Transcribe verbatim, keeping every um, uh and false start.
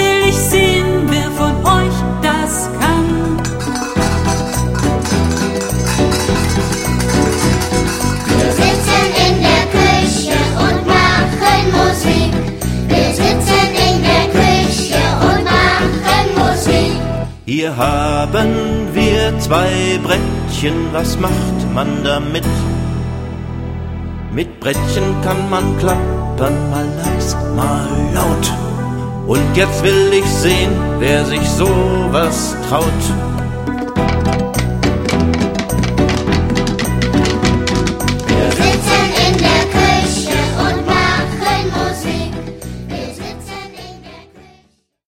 will ich sehen, wer von euch das kann. Wir sitzen in der Küche und machen Musik. Wir sitzen in der Küche und machen Musik. Hier haben wir zwei Brettchen, was macht man damit? Mit Brettchen kann man klappern, mal leis, mal laut. Und jetzt will ich sehen, wer sich sowas traut.